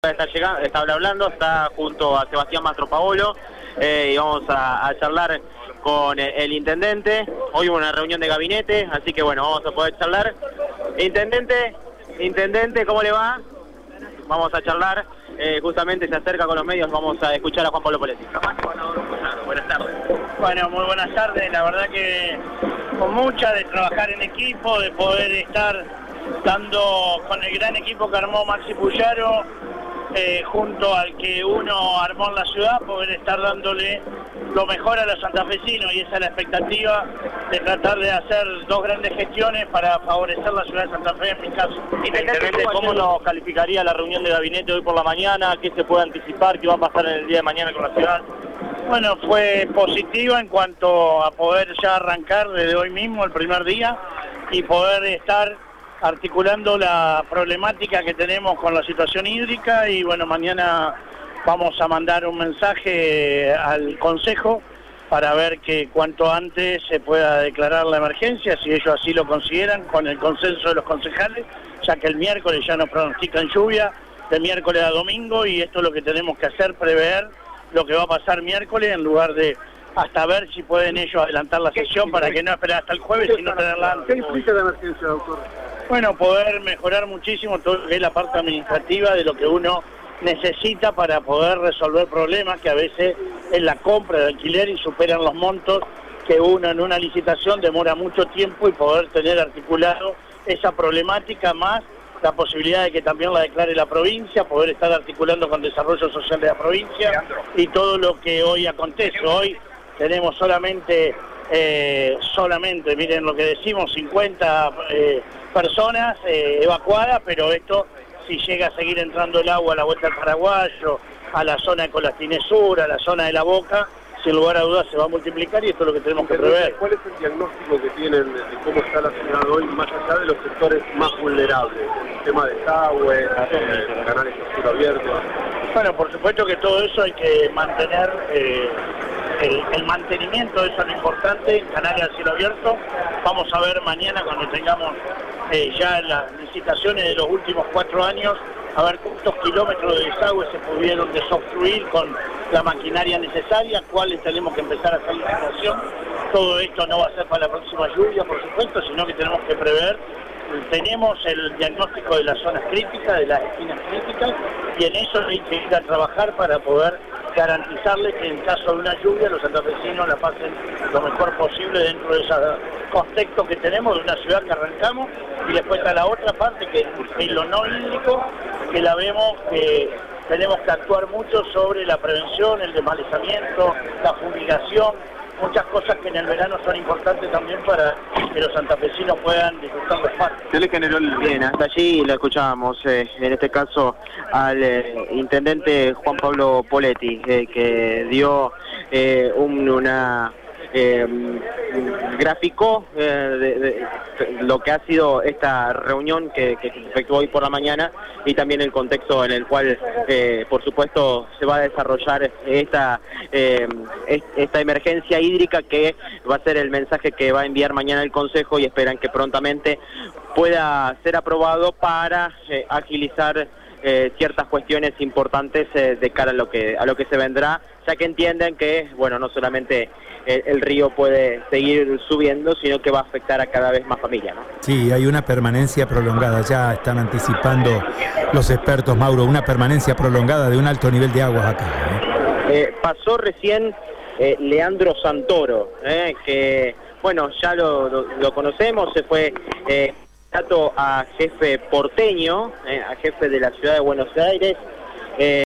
Está hablando, está junto a Sebastián Mastropaolo y vamos a charlar con el intendente. Hoy hubo una reunión de gabinete, así que bueno, vamos a poder charlar. Intendente, ¿cómo le va? Vamos a charlar, justamente se acerca con los medios, vamos a escuchar a Juan Pablo Poletti. Buenas tardes. Bueno, muy buenas tardes, la verdad que con mucha de trabajar en equipo, de poder estar dando con el gran equipo que armó Maxi Puyaro, junto al que uno armó en la ciudad, poder estar dándole lo mejor a los santafesinos, y esa es la expectativa de tratar de hacer dos grandes gestiones para favorecer la ciudad de Santa Fe en mi caso. Intendente, ¿cómo nos calificaría la reunión de gabinete hoy por la mañana? ¿Qué se puede anticipar? ¿Qué va a pasar en el día de mañana con la ciudad? Bueno, fue positiva en cuanto a poder ya arrancar desde hoy mismo, el primer día, y poder estar articulando la problemática que tenemos con la situación hídrica. Y bueno, mañana vamos a mandar un mensaje al Consejo para ver que cuanto antes se pueda declarar la emergencia, si ellos así lo consideran, con el consenso de los concejales, ya que el miércoles ya nos pronostican lluvia, de miércoles a domingo, y esto es lo que tenemos que hacer, prever lo que va a pasar miércoles, en lugar de hasta ver si pueden ellos adelantar la sesión para que no esperar hasta el jueves, sino tenerla antes. ¿Qué implica la emergencia, doctor? Bueno, poder mejorar muchísimo todo lo que es la parte administrativa de lo que uno necesita para poder resolver problemas que a veces en la compra de alquiler y superan los montos que uno en una licitación demora mucho tiempo, y poder tener articulado esa problemática, más la posibilidad de que también la declare la provincia, poder estar articulando con desarrollo social de la provincia y todo lo que hoy acontece. Hoy tenemos solamente, miren lo que decimos, 50 personas evacuadas, pero esto, si llega a seguir entrando el agua a la Vuelta al Paraguayo, a la zona de Colastines Sur, a la zona de La Boca, sin lugar a dudas se va a multiplicar, y esto es lo que tenemos que prever. ¿Cuál es el diagnóstico que tienen de cómo está la ciudad hoy, más allá de los sectores más vulnerables? El tema de desagüe, canales de cielo abierto. Bueno, por supuesto que todo eso hay que mantener, el mantenimiento, eso es lo importante, en canales a cielo abierto. Vamos a ver mañana, cuando tengamos ya las licitaciones de los últimos 4 años, a ver cuántos kilómetros de desagüe se pudieron desobstruir con la maquinaria necesaria, cuáles tenemos que empezar a hacer licitación. Todo esto no va a ser para la próxima lluvia, por supuesto, sino que tenemos que prever. Tenemos el diagnóstico de las zonas críticas, de las esquinas críticas, y en eso hay que ir a trabajar para poder garantizarles que en caso de una lluvia los santafesinos la pasen lo mejor posible dentro de ese contexto que tenemos de una ciudad que arrancamos. Y después está la otra parte, que es lo no hídrico, que la vemos que tenemos que actuar mucho sobre la prevención, el desmalezamiento, la fumigación, muchas cosas que en el verano son importantes también para que los santafesinos puedan disfrutar del parque. ¿Qué le generó el bien? Hasta allí lo escuchábamos, en este caso al intendente Juan Pablo Poletti, que dio graficó de lo que ha sido esta reunión que se efectuó hoy por la mañana, y también el contexto en el cual por supuesto se va a desarrollar esta emergencia hídrica, que va a ser el mensaje que va a enviar mañana el Consejo, y esperan que prontamente pueda ser aprobado para agilizar ciertas cuestiones importantes de cara a lo que se vendrá, ya que entienden que, bueno, no solamente el río puede seguir subiendo, sino que va a afectar a cada vez más familias, ¿no? Sí, hay una permanencia prolongada, ya están anticipando los expertos, Mauro, una permanencia prolongada de un alto nivel de aguas acá, ¿eh? Pasó recién Leandro Santoro, que, bueno, ya lo conocemos, se fue a jefe porteño, a jefe de la ciudad de Buenos Aires.